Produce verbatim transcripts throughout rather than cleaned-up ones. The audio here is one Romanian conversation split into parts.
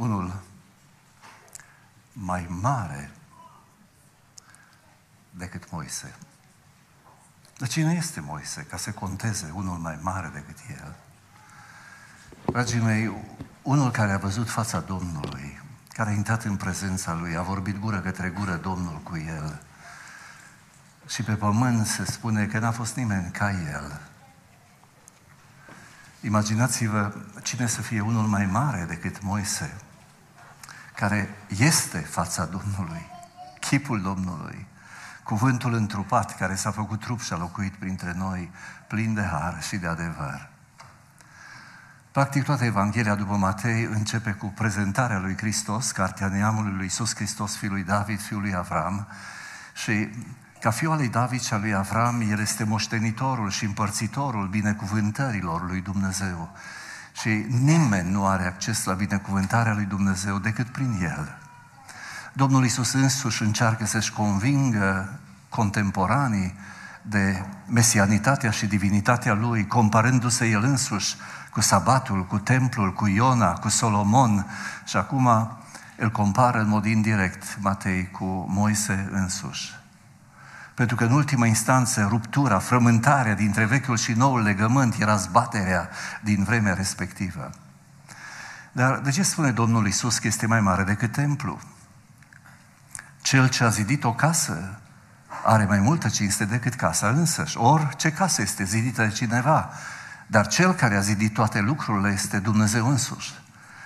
unul mai mare decât Moise. Dar cine este Moise ca să conteze unul mai mare decât el? Dragii mei, unul care a văzut fața Domnului, care a intrat în prezența Lui, a vorbit gură către gură Domnul cu el. Și pe pământ se spune că n-a fost nimeni ca el. Imaginați-vă cine să fie unul mai mare decât Moise, care este fața Domnului, chipul Domnului, cuvântul întrupat care s-a făcut trup și a locuit printre noi, plin de har și de adevăr. Practic toată Evanghelia după Matei începe cu prezentarea lui Hristos, cartea neamului lui Iisus Hristos, fiul lui David, fiul lui Avram, și ca fiul al lui David și al lui Avram, el este moștenitorul și împărțitorul binecuvântărilor lui Dumnezeu. Și nimeni nu are acces la binecuvântarea lui Dumnezeu decât prin el. Domnul Iisus însuși încearcă să-și convingă contemporanii de mesianitatea și divinitatea lui, comparându-se el însuși cu sabatul, cu templul, cu Iona, cu Solomon, și acum îl compară în mod indirect Matei cu Moise însuși. Pentru că în ultima instanță ruptura, frământarea dintre vechiul și noul legământ era zbaterea din vremea respectivă. Dar de ce spune Domnul Iisus că este mai mare decât templu? Cel ce a zidit o casă are mai multă cinste decât casa însăși. Orice casă este zidită de cineva, dar cel care a zidit toate lucrurile este Dumnezeu însuși.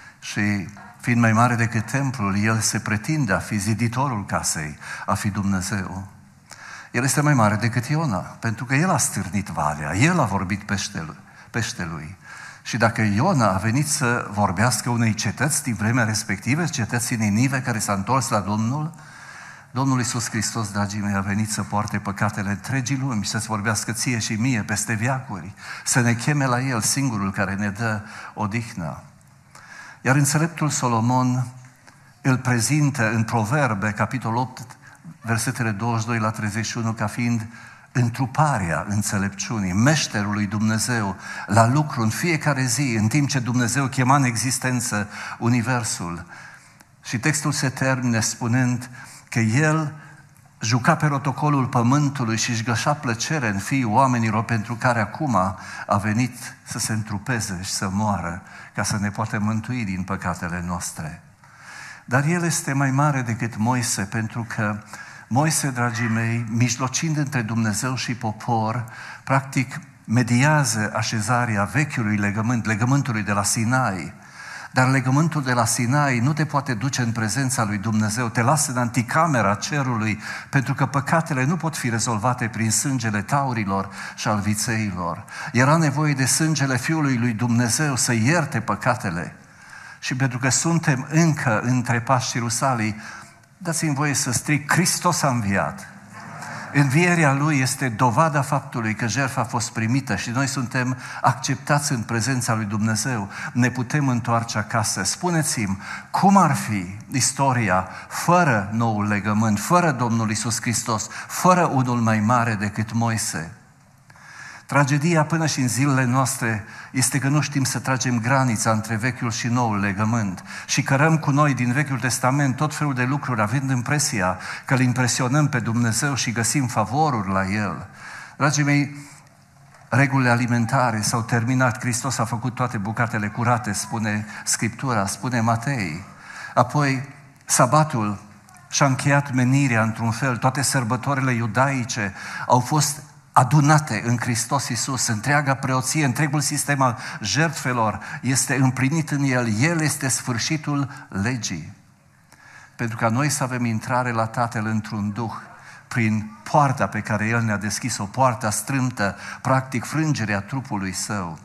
Și fiind mai mare decât templul, el se pretinde a fi ziditorul casei, a fi Dumnezeu. El este mai mare decât Iona, pentru că el a stârnit valea, el a vorbit peștelui. peștelui. Și dacă Iona a venit să vorbească unei cetăți din vremea respectivă, cetății Ninive care s-a întors la Domnul, Domnul Iisus Hristos, dragii mei, a venit să poarte păcatele întregii lumi și să-ți vorbească ție și mie peste veacuri, să ne cheme la El, singurul care ne dă odihna. Iar înțeleptul Solomon îl prezintă în Proverbe, capitolul opt, versetele douăzeci și doi la treizeci și unu, ca fiind întruparea înțelepciunii, meșterul lui Dumnezeu la lucru în fiecare zi, în timp ce Dumnezeu chema în existență universul. Și textul se termine spunând că El juca pe rotocolul pământului și își gășea plăcere în fiii oamenilor, pentru care acum a venit să se întrupeze și să moară ca să ne poată mântui din păcatele noastre. Dar El este mai mare decât Moise, pentru că Moise, dragii mei, mijlocind între Dumnezeu și popor, practic mediază așezarea vechiului legământ, legământului de la Sinai. Dar legământul de la Sinai nu te poate duce în prezența lui Dumnezeu, te lasă în anticamera cerului, pentru că păcatele nu pot fi rezolvate prin sângele taurilor și al vițeilor. Era nevoie de sângele Fiului lui Dumnezeu să ierte păcatele. Și pentru că suntem încă între Paști și Rusalii, dați-mi voie să strig: Hristos a înviat. Învierea Lui este dovada faptului că jertfa a fost primită și noi suntem acceptați în prezența lui Dumnezeu. Ne putem întoarce acasă. Spuneți-mi, cum ar fi istoria fără noul legământ, fără Domnul Iisus Hristos, fără unul mai mare decât Moise? Tragedia până și în zilele noastre este că nu știm să tragem granița între vechiul și noul legământ și cărăm cu noi din Vechiul Testament tot felul de lucruri, având impresia că îl impresionăm pe Dumnezeu și găsim favoruri la El. Dragii mei, regulile alimentare s-au terminat, Hristos a făcut toate bucatele curate, spune Scriptura, spune Matei. Apoi, sabatul și-a încheiat menirea într-un fel, toate sărbătorile iudaice au fost adunate în Hristos Iisus, întreaga preoție, întregul sistem al jertfelor este împlinit în El. El este sfârșitul legii. Pentru ca noi să avem intrare la Tatăl într-un duh, prin poarta pe care El ne-a deschis-o, poarta strâmtă, practic frângerea trupului Său.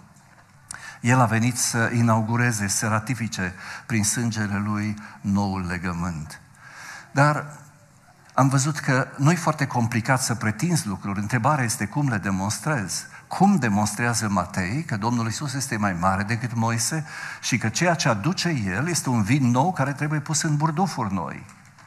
El a venit să inaugureze, să ratifice prin sângele Lui noul legământ. Dar am văzut că nu e foarte complicat să pretinzi lucruri. Întrebarea este cum le demonstrezi. Cum demonstrează Matei că Domnul Iisus este mai mare decât Moise și că ceea ce aduce El este un vin nou care trebuie pus în burdufuri noi.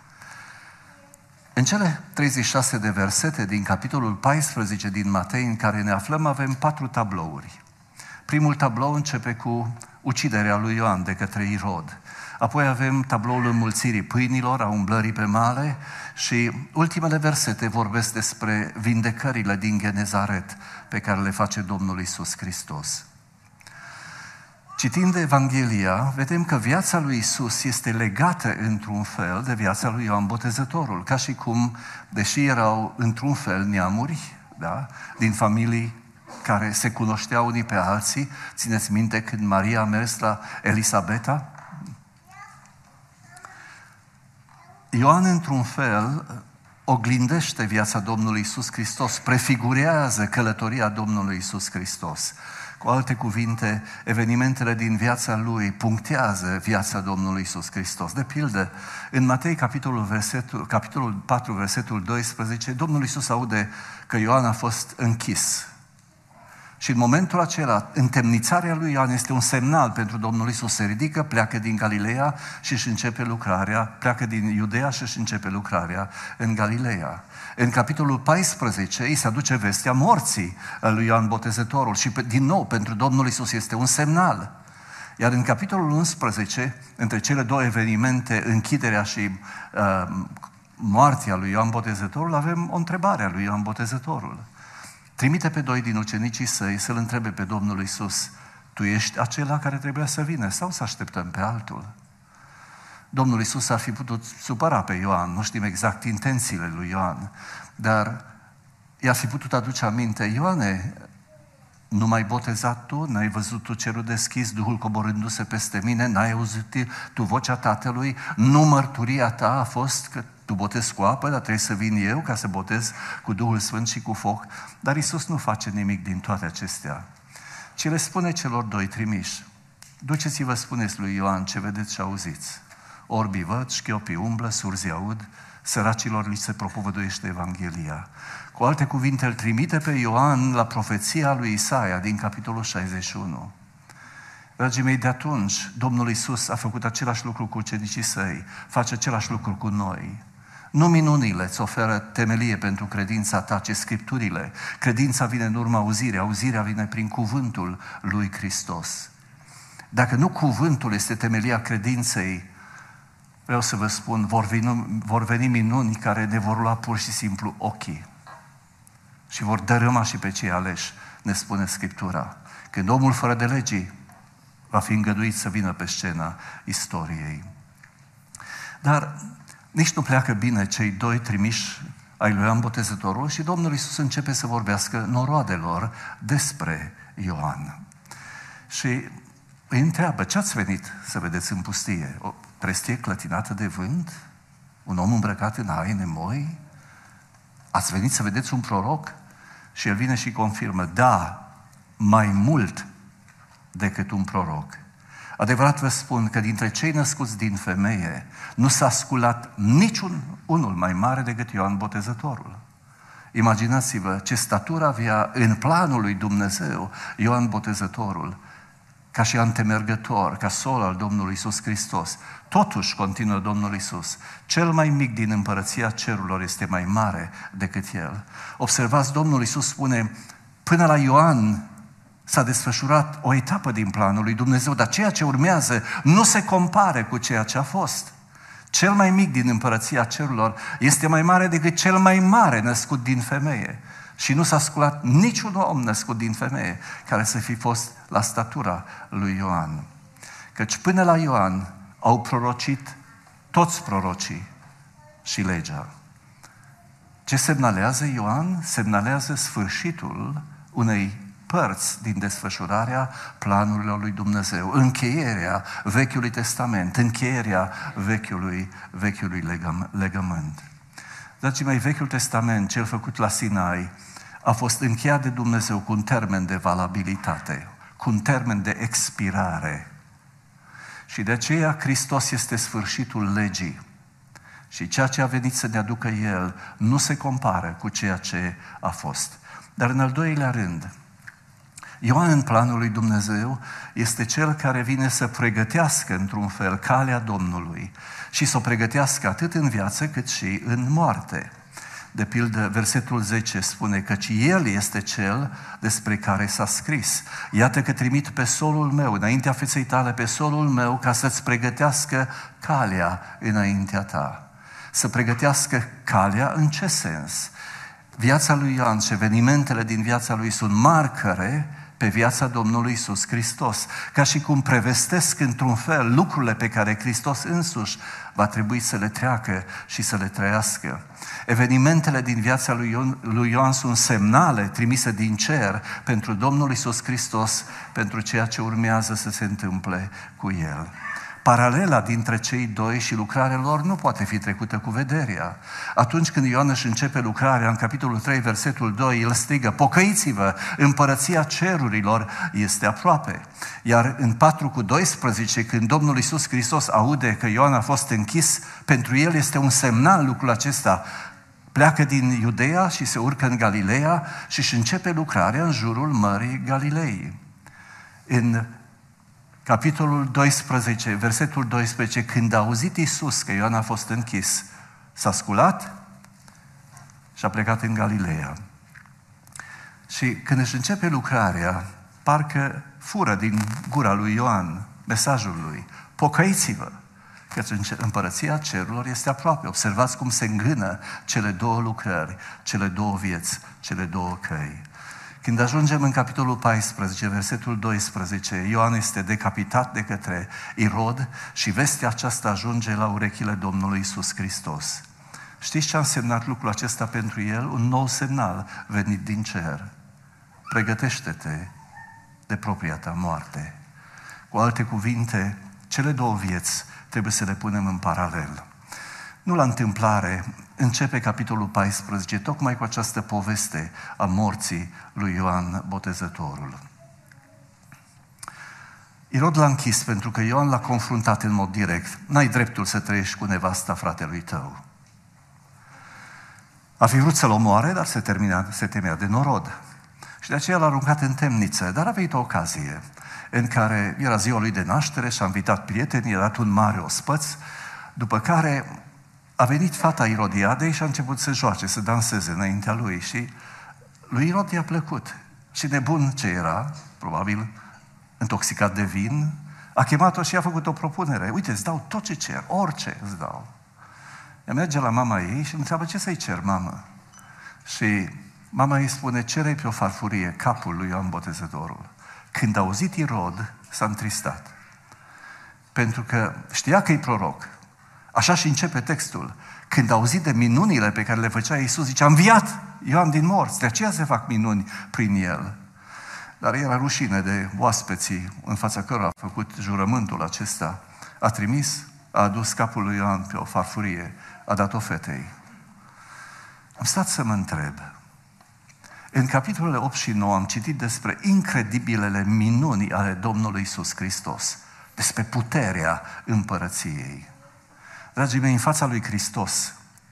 În cele treizeci și șase de versete din capitolul paisprezece din Matei în care ne aflăm, avem patru tablouri. Primul tablou începe cu uciderea lui Ioan de către Irod. Apoi avem tabloul înmulțirii pâinilor, a umblării pe mare și ultimele versete vorbesc despre vindecările din Genezaret pe care le face Domnul Iisus Hristos. Citind Evanghelia, vedem că viața lui Iisus este legată într-un fel de viața lui Ioan Botezătorul, ca și cum, deși erau într-un fel neamuri, da, din familii care se cunoșteau unii pe alții, țineți minte când Maria a mers la Elisabeta? Ioan, într-un fel, oglindește viața Domnului Iisus Hristos, prefigurează călătoria Domnului Iisus Hristos. Cu alte cuvinte, evenimentele din viața lui punctează viața Domnului Iisus Hristos. De pildă, în Matei, capitolul, versetul, capitolul patru, versetul doisprezece, Domnul Iisus aude că Ioan a fost închis. Și în momentul acela, întemnițarea lui Ioan este un semnal pentru Domnul Iisus. Se ridică, pleacă din Galileea și își începe lucrarea, pleacă din Iudeea și își începe lucrarea în Galileea. În capitolul paisprezece îi se aduce vestea morții lui Ioan Botezătorul și din nou pentru Domnul Iisus este un semnal. Iar în capitolul unsprezece, între cele două evenimente, închiderea și uh, moartea lui Ioan Botezătorul, avem o întrebare a lui Ioan Botezătorul. Trimite pe doi din ucenicii săi să-L întrebe pe Domnul Iisus: tu ești acela care trebuia să vină sau să așteptăm pe altul? Domnul Iisus ar fi putut supăra pe Ioan, nu știm exact intențiile lui Ioan, dar i-ar fi putut aduce aminte: Ioane, nu m-ai botezat tu? N-ai văzut tu cerul deschis, Duhul coborându-se peste mine? N-ai auzit tu vocea Tatălui? Nu mărturia ta a fost că tu botezi cu apă, dar trebuie să vin eu ca să botez cu Duhul Sfânt și cu foc? Dar Iisus nu face nimic din toate acestea, ci le spune celor doi trimiși: duceți-vă, spuneți lui Ioan ce vedeți și auziți. Orbii văd, șchiopii umblă, surzii aud, săracilor li se propovăduiește Evanghelia. Cu alte cuvinte, îl trimite pe Ioan la profeția lui Isaia din capitolul șaizeci și unu. Dragii mei, de atunci Domnul Iisus a făcut același lucru cu ucenicii săi, face același lucru cu noi. Nu minunile îți oferă temelie pentru credința ta, ci Scripturile. Credința vine în urma auzirii, auzirea vine prin cuvântul lui Hristos. Dacă nu cuvântul este temelia credinței, vreau să vă spun, vor veni, vor veni minuni care ne vor lua pur și simplu ochii și vor dărâma și pe cei aleși, ne spune Scriptura. Când omul fără de legii va fi îngăduit să vină pe scena istoriei. Dar nici nu pleacă bine cei doi trimiși ai lui Ioan Botezătorul și Domnul Iisus începe să vorbească noroadelor despre Ioan. Și îi întreabă: ce ați venit să vedeți în pustie? O trestie clătinată de vânt? Un om îmbrăcat în haine moi? Ați venit să vedeți un proroc? Și el vine și confirmă: da, mai mult decât un proroc. Adevărat vă spun că dintre cei născuți din femeie nu s-a sculat niciun unul mai mare decât Ioan Botezătorul. Imaginați-vă ce statură avea în planul lui Dumnezeu Ioan Botezătorul, ca și antemergător, ca sol al Domnului Iisus Hristos. Totuși, continuă Domnul Iisus, cel mai mic din împărăția cerurilor este mai mare decât el. Observați, Domnul Iisus spune: până la Ioan s-a desfășurat o etapă din planul lui Dumnezeu, dar ceea ce urmează nu se compare cu ceea ce a fost. Cel mai mic din împărăția cerurilor este mai mare decât cel mai mare născut din femeie. Și nu s-a sculat niciun om născut din femeie care să fi fost la statura lui Ioan. Căci până la Ioan au prorocit toți prorocii și legea. Ce semnalează Ioan? Semnalează sfârșitul unei părți din desfășurarea planurilor lui Dumnezeu, încheierea Vechiului Testament, încheierea Vechiului, vechiului legăm, legământ. Dragii mei, Vechiul Testament, cel făcut la Sinai, a fost încheiat de Dumnezeu cu un termen de valabilitate, cu un termen de expirare. Și de aceea Hristos este sfârșitul legii. Și ceea ce a venit să ne aducă El nu se compară cu ceea ce a fost. Dar în al doilea rând, Ioan, în planul lui Dumnezeu, este cel care vine să pregătească într-un fel calea Domnului și să o pregătească atât în viață cât și în moarte. De pildă, versetul zece spune căci El este Cel despre care s-a scris. Iată că trimit pe solul meu, înaintea feței tale, pe solul meu, ca să-ți pregătească calea înaintea ta. Să pregătească calea în ce sens? Viața lui Ioan și evenimentele din viața lui sunt marcăre pe viața Domnului Iisus Hristos, ca și cum prevestesc într-un fel lucrurile pe care Hristos însuși va trebui să le treacă și să le trăiască. Evenimentele din viața lui Ioan, lui Ioan sunt semnale trimise din cer pentru Domnul Iisus Hristos, pentru ceea ce urmează să se întâmple cu El. Paralela dintre cei doi și lucrarea lor nu poate fi trecută cu vederea. Atunci când Ioan își începe lucrarea, în capitolul trei, versetul doi, el strigă, pocăiți-vă, împărăția cerurilor este aproape. Iar în patru cu doisprezece, când Domnul Iisus Hristos aude că Ioan a fost închis, pentru el este un semnal lucrul acesta. Pleacă din Iudeea și se urcă în Galileea și își începe lucrarea în jurul Mării Galilei. În capitolul doisprezece, versetul doisprezece, când a auzit Iisus că Ioan a fost închis, s-a sculat și a plecat în Galileea. Și când își începe lucrarea, parcă fură din gura lui Ioan mesajul lui, pocăiți-vă, căci împărăția cerurilor este aproape. Observați cum se îngână cele două lucrări, cele două vieți, cele două căi. Când ajungem în capitolul paisprezece, versetul doisprezece, Ioan este decapitat de către Irod și vestea aceasta ajunge la urechile Domnului Iisus Hristos. Știți ce a însemnat lucrul acesta pentru el? Un nou semnal venit din cer. Pregătește-te de propria ta moarte. Cu alte cuvinte, cele două vieți trebuie să le punem în paralel. Nu la întâmplare, începe capitolul paisprezece tocmai cu această poveste a morții lui Ioan Botezătorul. Irod l-a închis pentru că Ioan l-a confruntat în mod direct. N-ai dreptul să trăiești cu nevasta fratelui tău. A fi vrut să-l omoare, dar se, termina, se temea de norod. Și de aceea l-a aruncat în temniță. Dar a venit o ocazie în care era ziua lui de naștere și a invitat prietenii, i-a dat un mare ospăț, după care a venit fata Irodiadei și a început să joace, să danseze înaintea lui și lui Irod i-a plăcut. Și nebun ce era, probabil intoxicat de vin, a chemat-o și a făcut o propunere. Uite, îți dau tot ce cer, orice îți dau. Ea merge la mama ei și îl întreabă, ce să-i cer, mamă? Și mama ei spune, cere-i pe o farfurie capul lui Ioan Botezătorul. Când a auzit Irod, s-a întristat. Pentru că știa că e proroc. Așa și începe textul. Când a auzit de minunile pe care le făcea Iisus, zice, a înviat Ioan din morți, de aceea se fac minuni prin el. Dar era rușine de oaspeții în fața cărora a făcut jurământul acesta. A trimis, a adus capul lui Ioan pe o farfurie, a dat-o fetei. Am stat să mă întreb. În capitolele opt și nouă am citit despre incredibilele minuni ale Domnului Iisus Hristos, despre puterea împărăției. Dragii mei, în fața lui Hristos,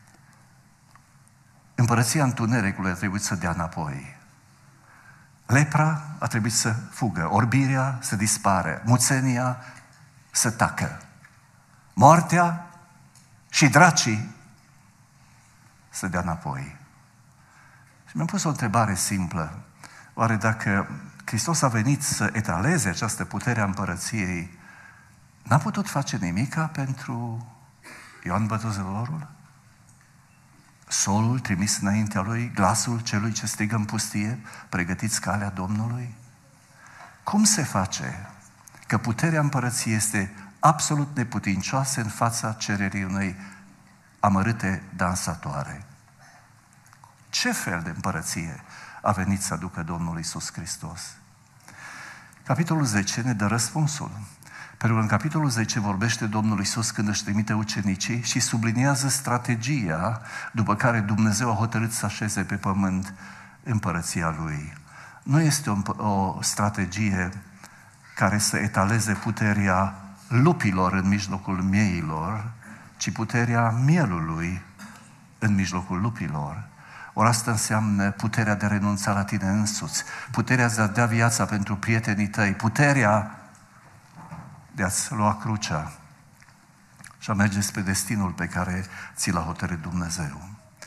împărăția întunericului a trebuit să dea înapoi. Lepra a trebuit să fugă, orbirea să dispare, muțenia să tacă, moartea și dracii să dea înapoi. Și mi-am pus o întrebare simplă. Oare dacă Hristos a venit să etaleze această putere a împărăției, n-a putut face nimica pentru Ioan Botezătorul? Solul trimis înaintea lui, glasul celui ce strigă în pustie, pregătiți calea Domnului? Cum se face că puterea împărăției este absolut neputincioasă în fața cererii unei amărâte dansatoare? Ce fel de împărăție a venit să aducă Domnul Iisus Hristos? Capitolul zece ne dă răspunsul. Pentru că în capitolul zece vorbește Domnul Iisus când își trimite ucenicii și subliniază strategia după care Dumnezeu a hotărât să așeze pe pământ împărăția Lui. Nu este o, o strategie care să etaleze puterea lupilor în mijlocul mieilor, ci puterea mielului în mijlocul lupilor. Ori asta înseamnă puterea de a renunța la tine însuți, puterea de a da viața pentru prietenii tăi, puterea de a-ți lua crucea și a merge spre destinul pe care ți l-a hotărât Dumnezeu.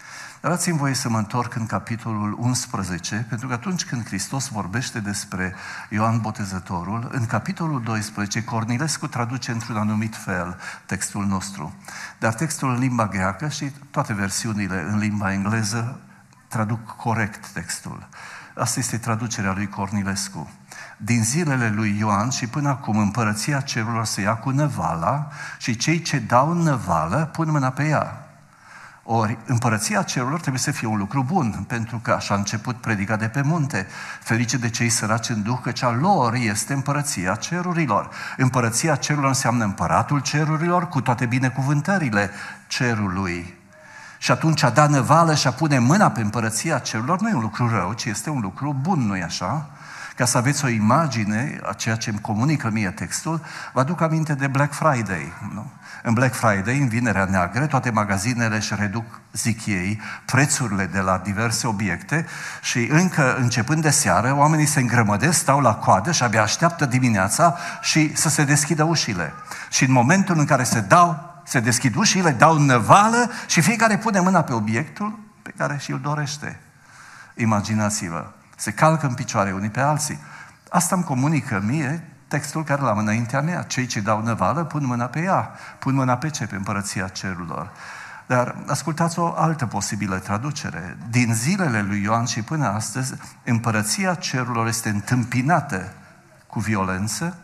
Dați-mi voie să mă întorc în capitolul unsprezece, pentru că atunci când Hristos vorbește despre Ioan Botezătorul, în capitolul doisprezece, Cornilescu traduce într-un anumit fel textul nostru. Dar textul în limba greacă și toate versiunile în limba engleză traduc corect textul. Asta este traducerea lui Cornilescu. Din zilele lui Ioan și până acum împărăția cerurilor se ia cu năvala și cei ce dau năvală pun mâna pe ea. Ori împărăția cerurilor trebuie să fie un lucru bun, pentru că așa a început predica de pe munte. Ferice de cei săraci în duh, că cea lor este împărăția cerurilor. Împărăția cerurilor înseamnă împăratul cerurilor cu toate binecuvântările cerului. Și atunci a da năvală și a pune mâna pe împărăția cerurilor nu e un lucru rău, ci este un lucru bun, nu-i așa? Ca să aveți o imagine a ceea ce îmi comunică mie textul, vă aduc aminte de Black Friday. Nu? În Black Friday, în Vinerea Neagră, toate magazinele își reduc, zic ei, prețurile de la diverse obiecte și încă începând de seară, oamenii se îngrămădesc, stau la coadă și abia așteaptă dimineața și să se deschidă ușile. Și în momentul în care se dau, se deschid ușile, dau năvală și fiecare pune mâna pe obiectul pe care și-l dorește. Imaginați-vă! Se calcă în picioare unii pe alții. Asta îmi comunică mie textul care l-am înaintea mea. Cei ce dau năvală pun mâna pe ea. Pun mâna pe ce? Pe împărăția cerurilor. Dar ascultați o altă posibilă traducere. Din zilele lui Ioan și până astăzi, împărăția cerurilor este întâmpinată cu violență,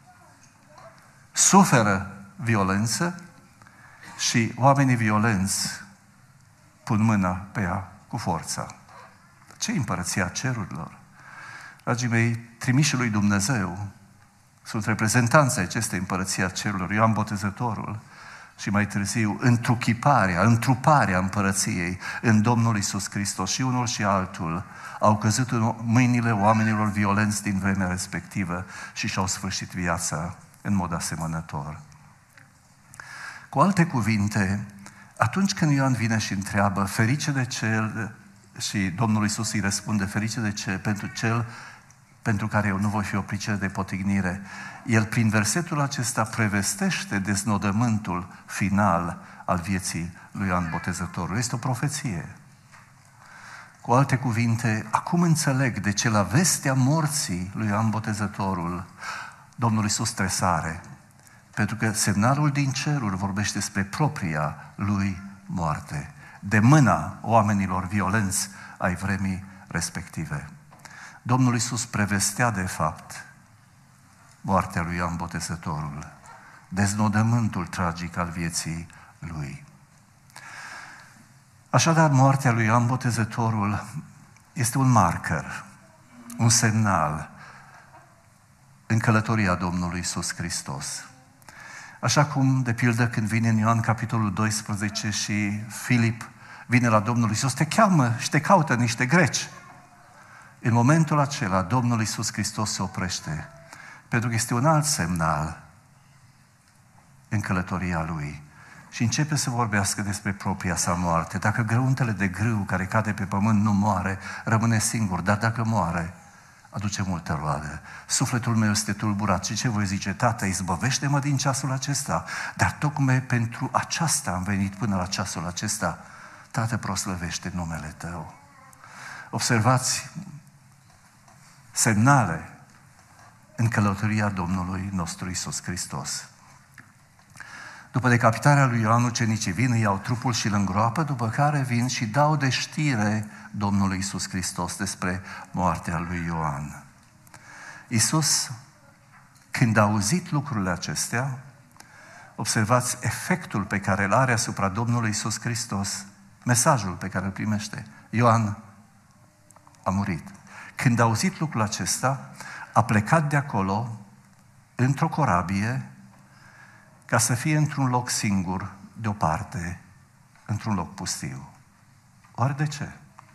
suferă violență și oamenii violenți pun mâna pe ea cu forța. Ce e împărăția cerurilor? Dragii mei, trimișii lui Dumnezeu sunt reprezentanții acestei împărăția cerurilor. Ioan Botezătorul și mai târziu întruchiparea, întruparea împărăției în Domnul Iisus Hristos și unul și altul au căzut în mâinile oamenilor violenți din vremea respectivă și și-au sfârșit viața în mod asemănător. Cu alte cuvinte, atunci când Ioan vine și întreabă, ferice de cel, și Domnul Iisus îi răspunde, ferice de ce, pentru cel pentru care eu nu voi fi o pricină de potignire, el prin versetul acesta prevestește deznodământul final al vieții lui Ioan Botezătorul. Este o profeție. Cu alte cuvinte, acum înțeleg de ce la vestea morții lui Ioan Botezătorul Domnul Iisus tresare, pentru că semnalul din ceruri vorbește despre propria lui moarte, de mâna oamenilor violenți ai vremii respective. Domnul Iisus prevestea de fapt moartea lui Ioan Botezătorul, deznodământul tragic al vieții lui. Așadar, moartea lui Ioan Botezătorul este un marker, un semnal în călătoria Domnului Iisus Hristos. Așa cum, de pildă, când vine în Ioan capitolul doisprezece și Filip vine la Domnul Iisus, te cheamă și te caută niște greci. În momentul acela, Domnul Iisus Hristos se oprește, pentru că este un alt semnal în călătoria Lui și începe să vorbească despre propria sa moarte. Dacă grăuntele de grâu care cade pe pământ nu moare, rămâne singur, dar dacă moare, aduce multă roadă. Sufletul meu este tulburat. Și ce voi zice? Tată, izbăvește-mă din ceasul acesta. Dar tocmai pentru aceasta am venit până la ceasul acesta. Tată, proslăvește numele Tău. Observați semnale în călătoria Domnului nostru Iisus Hristos. După decapitarea lui Ioan, ucenicii vin, îi iau trupul și îl îngroapă, după care vin și dau de știre Domnului Iisus Hristos despre moartea lui Ioan. Iisus, când a auzit lucrurile acestea, observați efectul pe care îl are asupra Domnului Iisus Hristos, mesajul pe care îl primește. Ioan a murit. Când a auzit lucrul acesta, a plecat de acolo într-o corabie ca să fie într-un loc singur, deoparte, într-un loc pustiu. Oare de ce?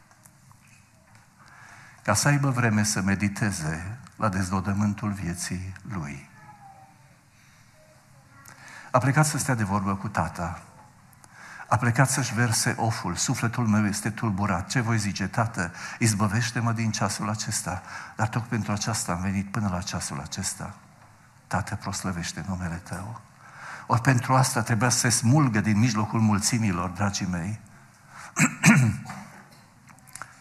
Ca să aibă vreme să mediteze la deznodământul vieții lui. A plecat să stea de vorbă cu tata. A plecat să-și verse oful. Sufletul meu este tulburat. Ce voi zice? Tată, izbăvește-mă din ceasul acesta. Dar tot pentru aceasta am venit până la ceasul acesta. Tată, proslăvește numele Tău. Ori pentru asta trebuia să se smulgă din mijlocul mulțimilor, dragii mei.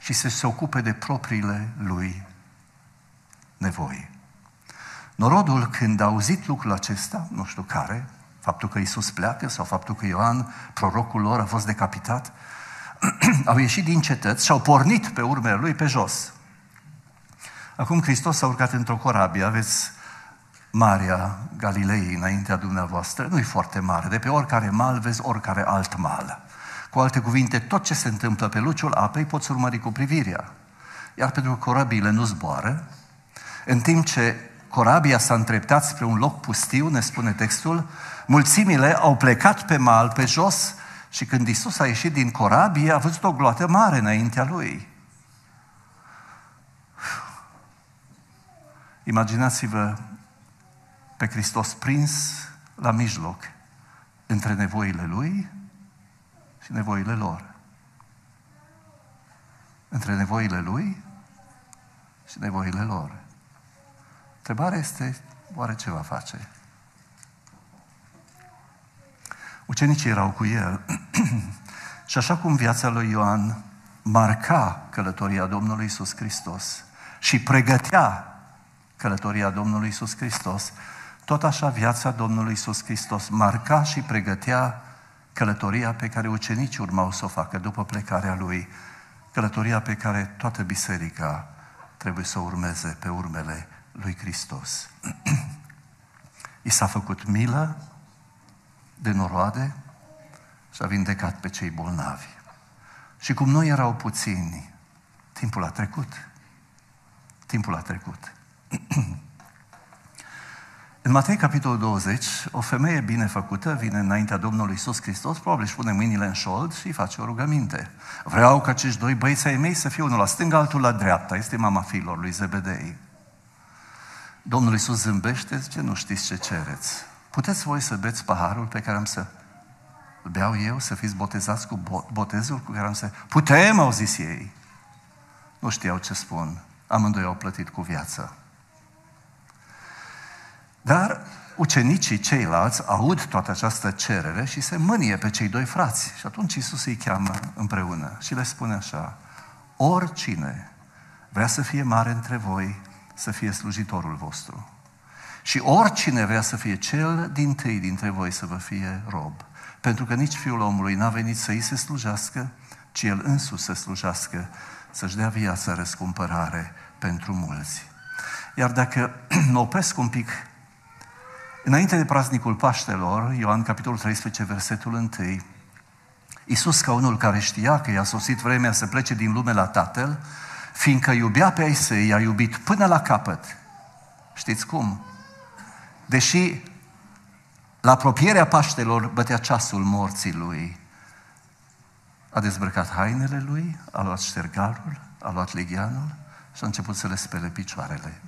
și să se ocupe de propriile lui nevoi. Norodul, când a auzit lucrul acesta, nu știu care, faptul că Iisus pleacă sau faptul că Ioan, prorocul lor, a fost decapitat, au ieșit din cetăți și au pornit pe urmele lui pe jos. Acum Hristos s-a urcat într-o corabie, aveți Marea Galilei înaintea dumneavoastră, nu e foarte mare, de pe oricare mal vezi oricare alt mal. Cu alte cuvinte, tot ce se întâmplă pe luciul apei poți urmări cu privirea. Iar pentru că corabiile nu zboară, în timp ce corabia s-a îndreptat spre un loc pustiu, ne spune textul, mulțimile au plecat pe mal, pe jos, și când Iisus a ieșit din corabie, a văzut o gloată mare înaintea lui. Imaginați-vă pe Hristos prins la mijloc între nevoile lui și nevoile lor. Între nevoile lui și nevoile lor. Întrebarea este, oare ce va face? Ucenicii erau cu el și așa cum viața lui Ioan marca călătoria Domnului Iisus Hristos și pregătea călătoria Domnului Iisus Hristos, tot așa viața Domnului Iisus Hristos marca și pregătea călătoria pe care ucenicii urmau să o facă după plecarea Lui, călătoria pe care toată biserica trebuie să o urmeze pe urmele lui Hristos. I s-a făcut milă de noroade și a vindecat pe cei bolnavi. Și cum noi erau puțini, timpul a trecut. Timpul a trecut. În Matei, capitolul douăzeci, o femeie binefăcută vine înaintea Domnului Iisus Hristos, probabil își pune mâinile în șold și îi face o rugăminte. Vreau ca acești doi băieți ai mei să fie unul la stânga, altul la dreapta. Este mama fiilor lui Zebedei. Domnul Iisus zâmbește, zice, nu știți ce cereți. Puteți voi să beți paharul pe care am să beau eu, să fiți botezați cu botezul cu care am să... Putem, au zis ei. Nu știau ce spun. Amândoi au plătit cu viața. Dar ucenicii ceilalți aud toată această cerere și se mânie pe cei doi frați. Și atunci Iisus îi cheamă împreună și le spune așa: oricine vrea să fie mare între voi, să fie slujitorul vostru. Și oricine vrea să fie cel dintâi dintre voi, să vă fie rob. Pentru că nici Fiul omului n-a venit să îi se slujească, ci El însuși să slujească, să-și dea viața răscumpărare pentru mulți. Iar dacă mă opresc un pic, înainte de praznicul Paștelor, Ioan capitolul treisprezece, versetul unu, Iisus, ca unul care știa că i-a sosit vremea să plece din lume la Tatăl, fiindcă iubea pe ai săi, i-a iubit până la capăt. Știți cum? Deși la apropierea Paștelor bătea ceasul morții lui, a dezbrăcat hainele lui, a luat ștergarul, a luat legheanul și a început să le spele picioarele.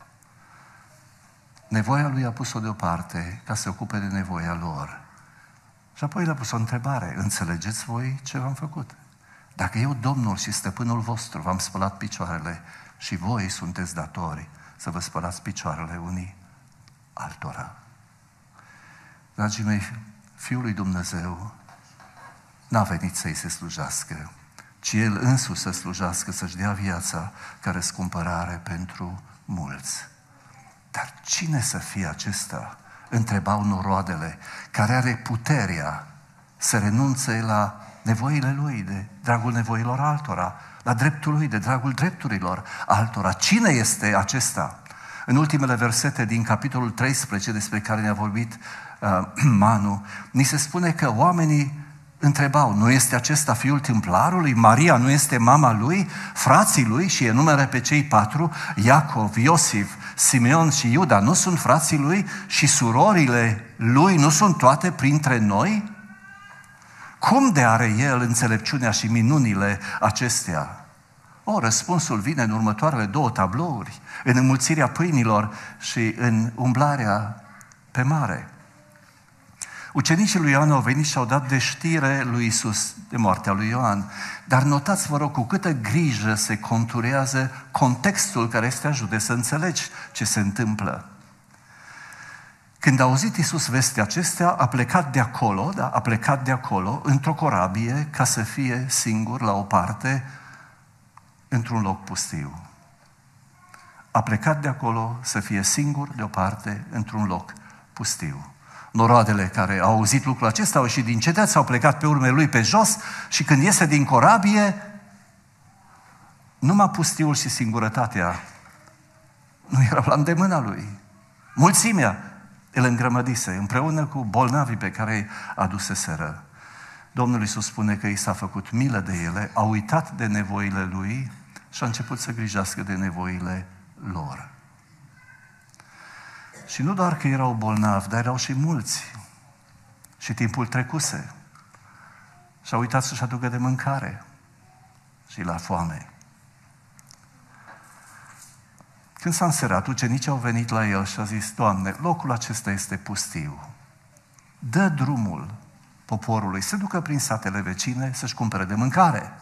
Nevoia lui a pus-o deoparte ca să se ocupe de nevoia lor. Și apoi le-a pus o întrebare: înțelegeți voi ce v-am făcut? Dacă eu, Domnul și Stăpânul vostru, v-am spălat picioarele, și voi sunteți datori să vă spălați picioarele unii altora. Dragii mei, Fiul lui Dumnezeu n-a venit să-i se slujească, ci El însuși să slujească, să-și dea viața ca răscumpărare pentru mulți. Dar cine să fie acesta? Întrebau noroadele, care are puterea să renunțe la nevoile lui, de dragul nevoilor altora, la dreptul lui, de dragul drepturilor altora. Cine este acesta? În ultimele versete din capitolul treisprezece, despre care ne-a vorbit uh, Manu, ni se spune că oamenii întrebau: nu este acesta fiul tâmplarului? Maria nu este mama lui? Frații lui, și enumeră pe cei patru, Iacov, Iosif, Simeon și Iuda, nu sunt frații lui? Și surorile lui nu sunt toate printre noi? Cum de are el înțelepciunea și minunile acestea? O, răspunsul vine în următoarele două tablouri: în înmulțirea pâinilor și în umblarea pe mare. Ucenicii lui Ioan au venit și au dat de știre lui Iisus de moartea lui Ioan. Dar notați, vă rog, cu câtă grijă se conturează contextul care este ajută să înțelegi ce se întâmplă. Când a auzit Iisus vestea acestea, a plecat de acolo, da, a plecat de acolo într-o corabie ca să fie singur la o parte într-un loc pustiu. A plecat de acolo să fie singur deoparte într-un loc pustiu. Noroadele care au auzit lucrul acesta au ieșit din cetate, s-au plecat pe urmele lui pe jos și când iese din corabie, numai pustiul și singurătatea nu erau la îndemâna lui. Mulțimea îl îngrămădise împreună cu bolnavii pe care îi aduseseră. Domnul Iisus spune că i s-a făcut milă de ele, a uitat de nevoile lui și a început să grijească de nevoile lor. Și nu doar că erau bolnavi, dar erau și mulți. Și timpul trecuse. Și a uitat să-și aducă de mâncare. Și la foame. Când s-a înserat, ucenicii au venit la el și a zis: Doamne, locul acesta este pustiu. Dă drumul poporului să ducă prin satele vecine să-și cumpere de mâncare.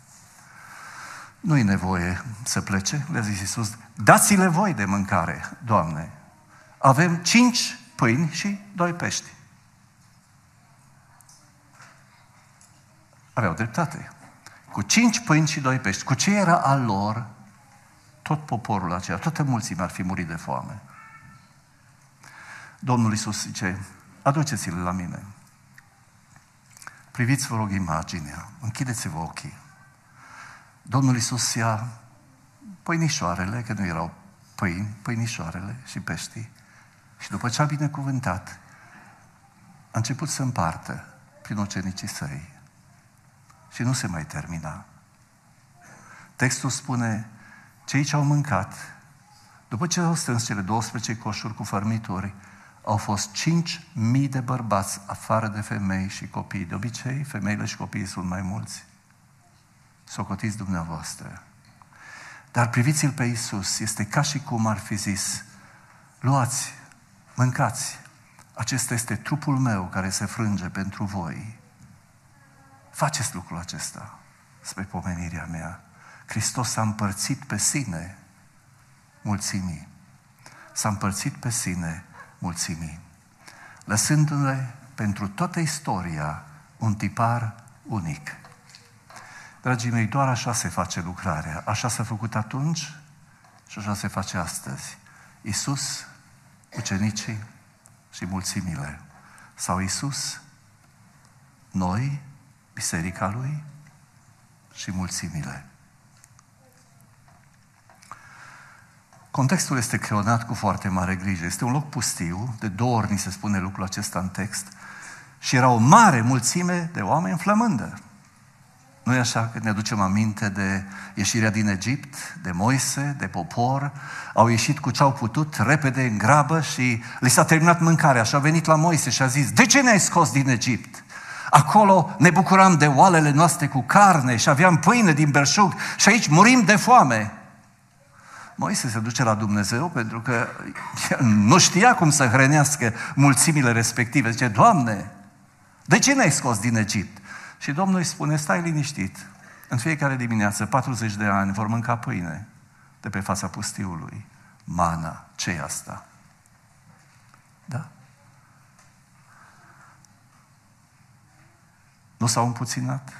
Nu-i nevoie să plece, le-a zis Iisus, dați-le voi de mâncare, Doamne. Avem cinci pâini și doi pești. Aveau dreptate. Cu cinci pâini și doi pești, cu ce era al lor, tot poporul acela, toată mulțimea ar fi murit de foame. Domnul Iisus zice: aduceți-le la mine. Priviți, vă rog, imaginea, închideți-vă ochii. Domnul Iisus ia pâinișoarele, că nu erau pâini, pâinișoarele și peștii, și după ce a binecuvântat, a început să împartă prin ucenicii săi. Și nu se mai termina. Textul spune: cei ce au mâncat, după ce au strâns cele douăsprezece coșuri cu fărmituri, au fost cinci mii de bărbați, afară de femei și copii. De obicei, femeile și copiii sunt mai mulți. Socotiți dumneavoastră. Dar priviți-l pe Iisus, este ca și cum ar fi zis: luați, mâncați, acesta este trupul meu care se frânge pentru voi. Faceți lucrul acesta spre pomenirea mea. Hristos s-a împărțit pe sine mulțimii. S-a împărțit pe sine mulțimii, lăsându-le pentru toată istoria un tipar unic. Dragii mei, doar așa se face lucrarea. Așa s-a făcut atunci și așa se face astăzi. Iisus, ucenicii și mulțimile. Sau Iisus, noi, biserica Lui și mulțimile. Contextul este creonat cu foarte mare grijă. Este un loc pustiu, de două ori ni se spune lucrul acesta în text, și era o mare mulțime de oameni flămândă. Nu e așa că ne aducem aminte de ieșirea din Egipt, de Moise, de popor, au ieșit cu ce au putut, repede, în grabă și li s-a terminat mâncarea și a venit la Moise și a zis: de ce ne-ai scos din Egipt? Acolo ne bucuram de oalele noastre cu carne și aveam pâine din belșug și aici murim de foame. Moise se duce la Dumnezeu pentru că nu știa cum să hrănească mulțimile respective. Zice: Doamne, de ce ne-ai scos din Egipt? Și Domnul îi spune: stai liniștit, în fiecare dimineață, patruzeci de ani, vor mânca pâine de pe fața pustiului. Mana, ce e asta? Da? Nu s-au împuținat?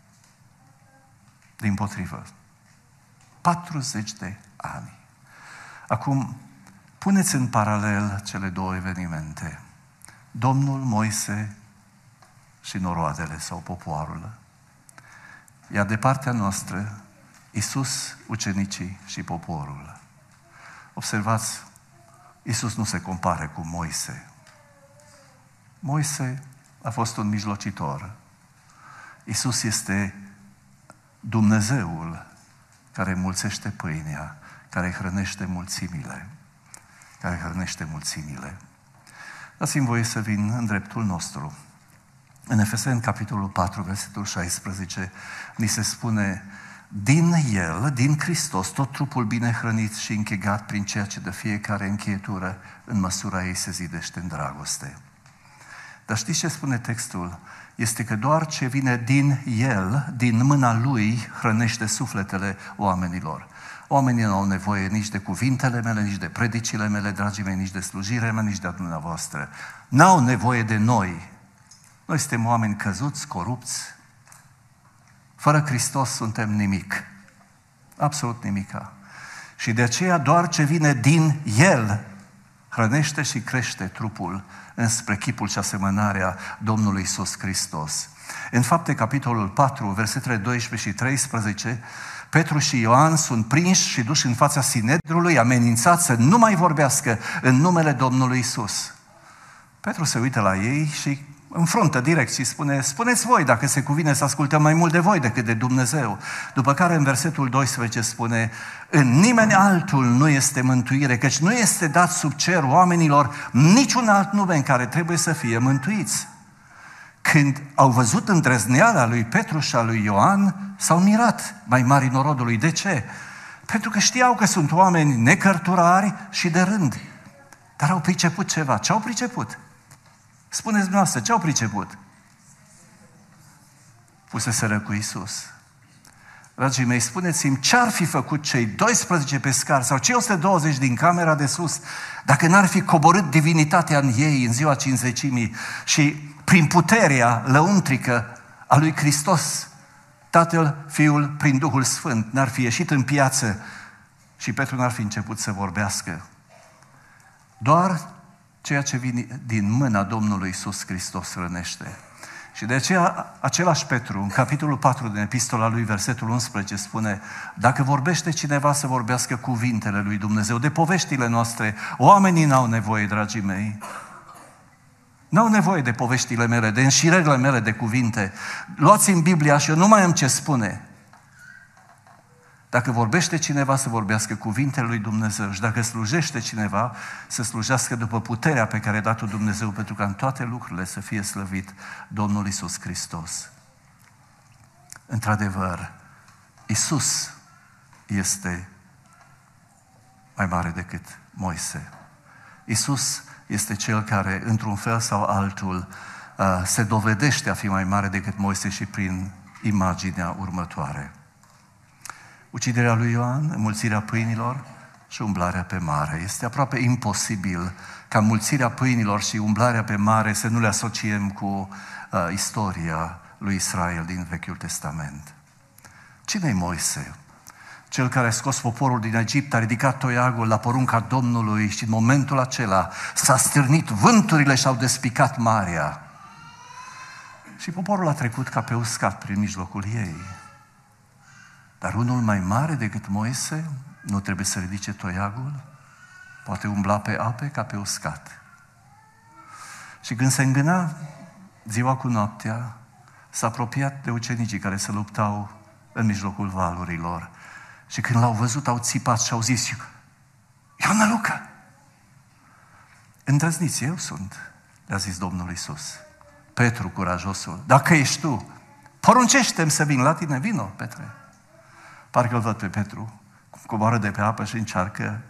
Dimpotrivă. patruzeci de ani. Acum, puneți în paralel cele două evenimente. Domnul, Moise și noroadele sau popoarul. Iar de partea noastră, Iisus, ucenicii și poporul. Observați, Iisus nu se compare cu Moise. Moise a fost un mijlocitor. Iisus este Dumnezeul care mulțește pâinea, care hrănește mulțimile. Care hrănește mulțimile. Dați-mi voie să vin în dreptul nostru. În Efeseni, capitolul patru, versetul șaisprezece, ni se spune: din El, din Hristos, tot trupul bine hrănit și închegat prin ceea ce de fiecare încheietură în măsura ei se zidește în dragoste. Dar știți ce spune textul? Este că doar ce vine din El, din mâna Lui, hrănește sufletele oamenilor. Oamenii nu au nevoie nici de cuvintele mele, nici de predicile mele, dragii mei, nici de slujirea mea, nici de a dumneavoastră. N-au nevoie de noi. Noi suntem oameni căzuți, corupți. Fără Hristos suntem nimic. Absolut nimica. Și de aceea doar ce vine din El hrănește și crește trupul înspre chipul și asemănarea Domnului Iisus Hristos. În Fapte, capitolul patru, versetele doisprezece și treisprezece, Petru și Ioan sunt prinși și duși în fața Sinedriului, amenințați să nu mai vorbească în numele Domnului Iisus. Petru se uită la ei și înfruntă direct și spune: spuneți voi dacă se cuvine să ascultăm mai mult de voi decât de Dumnezeu. După care în versetul doisprezece spune: în nimeni altul nu este mântuire, căci nu este dat sub cer oamenilor niciun alt nume în care trebuie să fie mântuiți. Când au văzut îndrăzneala lui Petru și a lui Ioan, s-au mirat mai mari norodului. De ce? Pentru că știau că sunt oameni necărturari și de rând. Dar au priceput ceva. Ce au priceput? Spuneți dumneavoastră, ce au priceput? Puseseră cu Iisus. Dragii mei, spuneți-mi, ce-ar fi făcut cei doisprezece pescari sau cei o sută douăzeci din camera de sus dacă n-ar fi coborât divinitatea în ei în ziua cincizecimii și prin puterea lăuntrică a lui Hristos, Tatăl, Fiul, prin Duhul Sfânt, n-ar fi ieșit în piață și Petru n-ar fi început să vorbească. Doar ceea ce vine din mâna Domnului Iisus Hristos rănește. Și de aceea, același Petru, în capitolul patru din epistola lui, versetul unsprezece, spune: dacă vorbește cineva să vorbească cuvintele lui Dumnezeu, de poveștile noastre, oamenii n-au nevoie, dragii mei. N-au nevoie de poveștile mele, de înșirările mele de cuvinte. Luați în Biblia și eu nu mai am ce spune. Dacă vorbește cineva, să vorbească cuvintele lui Dumnezeu. Și dacă slujește cineva, să slujească după puterea pe care a dat-o Dumnezeu, pentru ca în toate lucrurile să fie slăvit Domnul Iisus Hristos. Într-adevăr, Iisus este mai mare decât Moise. Iisus este Cel care, într-un fel sau altul, se dovedește a fi mai mare decât Moise și prin imaginea următoare. Uciderea lui Ioan, înmulțirea pâinilor și umblarea pe mare. Este aproape imposibil ca înmulțirea pâinilor și umblarea pe mare să nu le asociem cu uh, istoria lui Israel din Vechiul Testament. Cine-i Moise? Cel care a scos poporul din Egipt, a ridicat toiagul la porunca Domnului și în momentul acela s-a stârnit vânturile și au despicat marea. Și poporul a trecut ca pe uscat prin mijlocul ei. Dar unul mai mare decât Moise nu trebuie să ridice toiagul? Poate umbla pe ape ca pe uscat. Și când se îngâna ziua cu noaptea, s-a apropiat de ucenicii care se luptau în mijlocul valurilor. Și când l-au văzut, au țipat și au zis: Ioana Luca! Îndrăzniți, eu sunt, le-a zis Domnul Iisus. Petru, curajosul, dacă ești tu, poruncește-mi să vin la tine. Vino, Petre. Parcă îl văd pe Petru, cum coboară de pe apă și încearcă.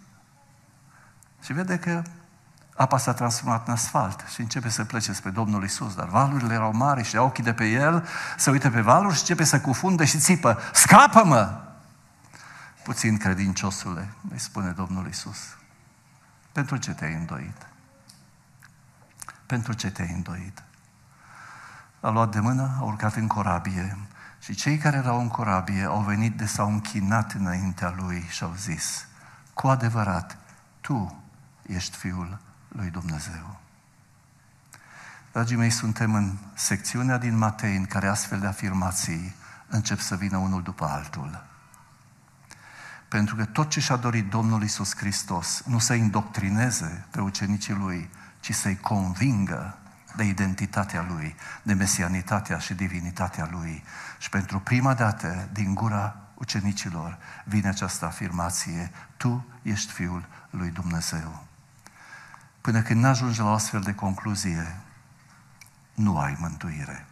Și vede că apa s-a transformat în asfalt și începe să plece spre Domnul Iisus, dar valurile erau mari și ochii de pe el se uită pe valuri și începe să cufunde și țipă: scapă-mă! Puțin credinciosule, îi spune Domnul Iisus, pentru ce te-ai îndoit? Pentru ce te-ai îndoit? A luat de mână, a urcat în corabie și cei care erau în corabie au venit de s-au închinat înaintea lui și au zis: cu adevărat, tu ești Fiul lui Dumnezeu. Dragii mei, suntem în secțiunea din Matei în care astfel de afirmații încep să vină unul după altul. Pentru că tot ce și-a dorit Domnul Iisus Hristos nu să indoctrineze pe ucenicii Lui, ci să-i convingă de identitatea Lui, de mesianitatea și divinitatea Lui. Și pentru prima dată, din gura ucenicilor, vine această afirmație: tu ești Fiul lui Dumnezeu. Până când n-ajungi la o astfel de concluzie, nu ai mântuire.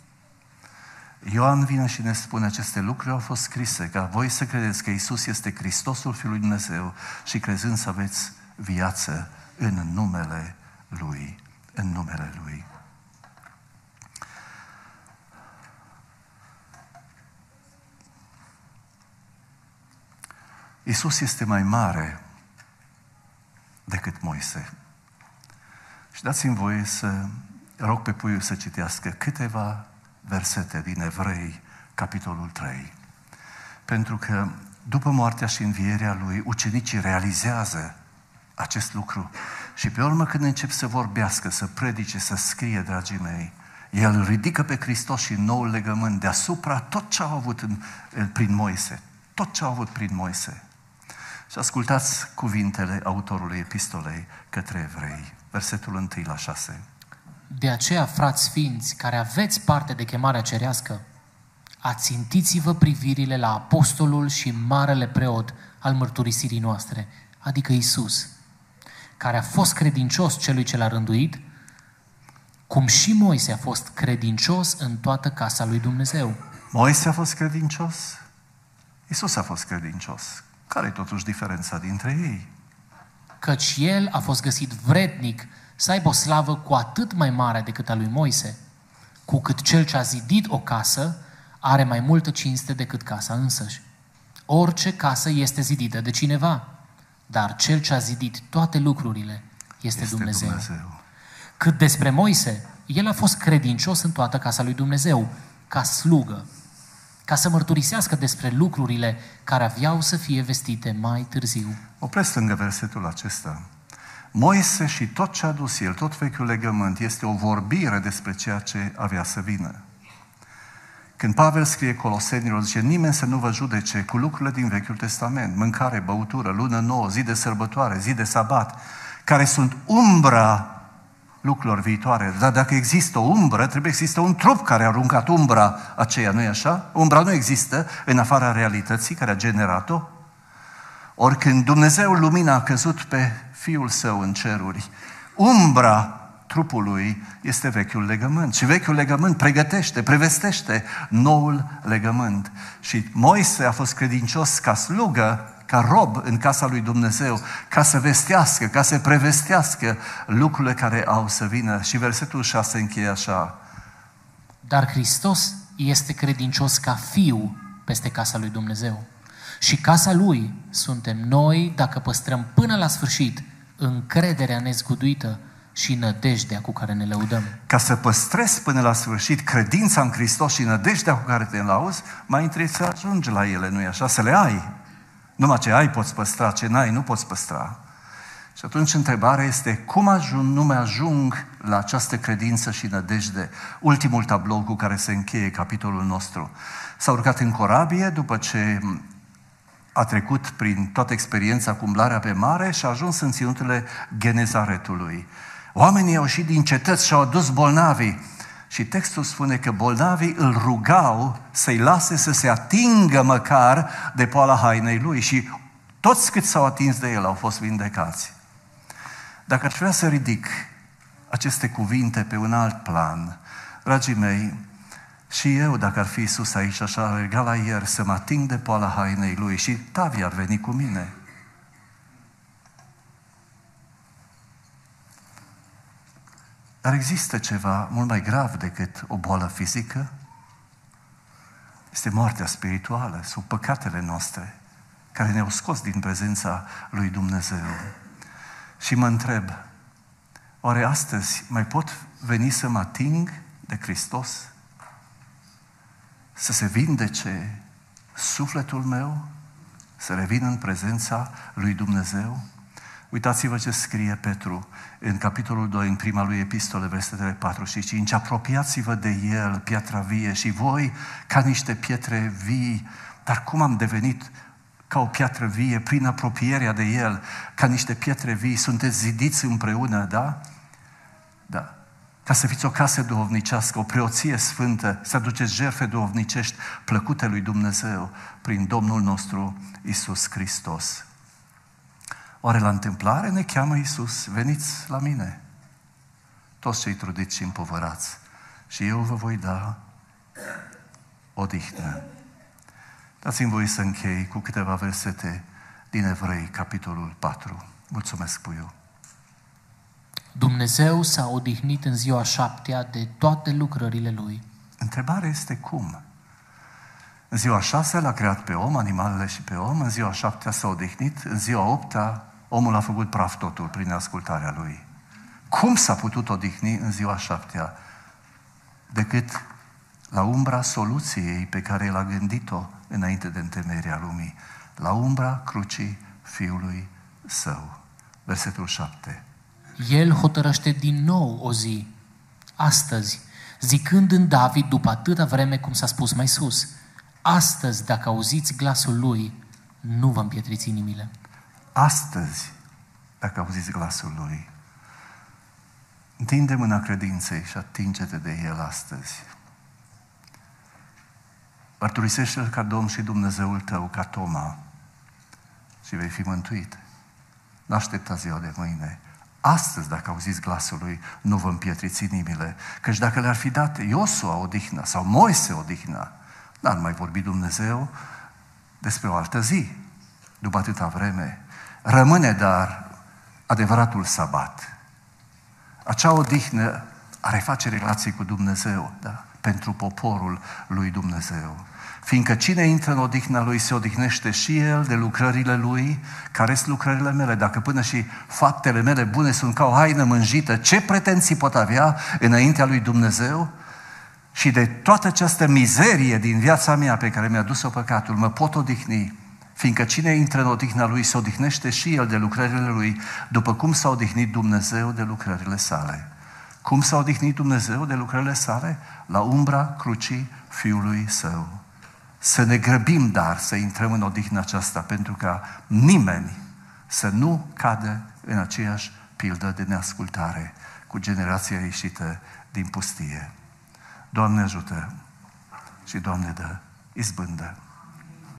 Ioan vine și ne spune: aceste lucruri au fost scrise ca voi să credeți că Iisus este Hristosul Fiului Dumnezeu și crezând să aveți viață în numele Lui. În numele Lui. Iisus este mai mare decât Moise. Și dați-mi voie să rog pe puiul să citească câteva versete din Evrei, capitolul trei. Pentru că după moartea și învierea Lui, ucenicii realizează acest lucru. Și pe urmă când încep să vorbească, să predice, să scrie, dragii mei, El îl ridică pe Hristos și noul legământ deasupra tot ce au avut în, prin Moise. Tot ce au avut prin Moise. Și ascultați cuvintele autorului epistolei către evrei. Versetul unu la șase. De aceea, frați sfinți, care aveți parte de chemarea cerească, ațintiți-vă privirile la apostolul și marele preot al mărturisirii noastre, adică Iisus, care a fost credincios celui ce l-a rânduit, cum și Moise a fost credincios în toată casa lui Dumnezeu. Moise a fost credincios, Iisus a fost credincios. Care e totuși diferența dintre ei? Căci el a fost găsit vrednic să aibă o slavă cu atât mai mare decât a lui Moise, cu cât cel ce a zidit o casă are mai multă cinste decât casa însăși. Orice casă este zidită de cineva, dar cel ce a zidit toate lucrurile este, este Dumnezeu. Dumnezeu. Cât despre Moise, el a fost credincios în toată casa lui Dumnezeu, ca slugă, ca să mărturisească despre lucrurile care aveau să fie vestite mai târziu. Opresc lângă versetul acesta. Moise și tot ce a dus el, tot vechiul legământ, este o vorbire despre ceea ce avea să vină. Când Pavel scrie Colosenilor, zice, nimeni să nu vă judece cu lucrurile din Vechiul Testament, mâncare, băutură, lună nouă, zi de sărbătoare, zi de sabat, care sunt umbra lucrurilor viitoare. Dar dacă există o umbră, trebuie să există un trup care a aruncat umbra aceea, nu-i așa? Umbra nu există în afara realității care a generat-o. Ori când Dumnezeu, lumina, a căzut pe Fiul Său în ceruri, umbra trupului este vechiul legământ. Și vechiul legământ pregătește, prevestește noul legământ. Și Moise a fost credincios ca slugă, ca rob în casa lui Dumnezeu, ca să vestească, ca să prevestească lucrurile care au să vină. Și versetul șase încheie așa. Dar Hristos este credincios ca fiu peste casa lui Dumnezeu. Și casa lui suntem noi dacă păstrăm până la sfârșit încrederea nezguduită și nădejdea cu care ne lăudăm. Ca să păstrezi până la sfârșit credința în Hristos și nădejdea cu care te lauzi, mai întâi să ajungi la ele, nu-i așa? Să le ai. Numai ce ai poți păstra, ce n-ai nu poți păstra. Și atunci întrebarea este, cum ajung, nu mai ajung la această credință și nădejde? Ultimul tablou cu care se încheie capitolul nostru. S-a urcat în corabie după ce a trecut prin toată experiența cu umblarea pe mare și a ajuns în ținuturile Genezaretului. Oamenii au ieșit din cetăți și au adus bolnavii. Și textul spune că bolnavii îl rugau să-i lase să se atingă măcar de poala hainei lui. Și toți cât s-au atins de el au fost vindecați. Dacă aș vrea să ridic aceste cuvinte pe un alt plan, dragii mei, și eu, dacă ar fi Iisus aici, așa ar rega la ieri să mă ating de poala hainei lui și Tavi ar veni cu mine. Dar există ceva mult mai grav decât o boală fizică? Este moartea spirituală, sub păcatele noastre, care ne-au scos din prezența lui Dumnezeu. Și mă întreb, oare astăzi mai pot veni să mă ating de Hristos? Să se vindece sufletul meu? Să revin în prezența lui Dumnezeu? Uitați-vă ce scrie Petru în capitolul doi, în prima lui epistole, versetele patru și cinci. Apropiați-vă de El, piatra vie, și voi ca niște pietre vii. Dar cum am devenit ca o piatră vie? Prin apropierea de El, ca niște pietre vii. Sunteți zidiți împreună, da? Da. Ca să fiți o casă duhovnicească, o preoție sfântă, să aduceți jertfe duhovnicești plăcute lui Dumnezeu prin Domnul nostru Iisus Hristos. Oare la întâmplare ne cheamă Iisus? Veniți la mine, toți cei trudiți și împovărați, și eu vă voi da odihnă. Dați-mi voi să închei cu câteva versete din Evrei, capitolul patru. Mulțumesc, Puiu. Dumnezeu s-a odihnit în ziua șaptea de toate lucrările Lui. Întrebarea este cum? În ziua șasea l-a creat pe om, animalele și pe om, în ziua șaptea s-a odihnit, în ziua opta omul a făcut praf totul prin ascultarea lui. Cum s-a putut odihni în ziua șaptea? Decât la umbra soluției pe care el a gândit-o înainte de întemeierea lumii. la umbra crucii Fiului Său. Versetul șapte. El hotărăște din nou o zi, astăzi, zicând în David după atâta vreme cum s-a spus mai sus, astăzi, dacă auziți glasul Lui, nu vă împietriți inimile. Astăzi, dacă auziți glasul Lui, întinde mâna credinței și atinge-te de El astăzi. Mărturisește-L ca Domn și Dumnezeul tău, ca Toma, și vei fi mântuit. Nu aștepta ziua de mâine. Astăzi, dacă auziți glasul Lui, nu vă împietriți inimile. Căci dacă le-ar fi dat Iosua odihna sau Moise odihna, n-ar mai vorbi Dumnezeu despre o altă zi. După atâta vreme, rămâne dar adevăratul sabat. Acea odihnă are face relații cu Dumnezeu, da? Pentru poporul lui Dumnezeu. Fiindcă cine intră în odihna Lui se odihnește și el de lucrările Lui, care sunt lucrările mele. Dacă până și faptele mele bune sunt ca o haină mânjită, ce pretenții pot avea înaintea lui Dumnezeu? Și de toată această mizerie din viața mea pe care mi-a dus-o păcatul, mă pot odihni, fiindcă cine intră în odihna Lui se odihnește și el de lucrările Lui, după cum s-a odihnit Dumnezeu de lucrările Sale. Cum s-a odihnit Dumnezeu de lucrările Sale? La umbra crucii Fiului Său. Să ne grăbim, dar, să intrăm în odihna aceasta, pentru ca nimeni să nu cadă în aceeași pildă de neascultare cu generația ieșită din pustie. Doamne ajută și Doamne dă izbândă.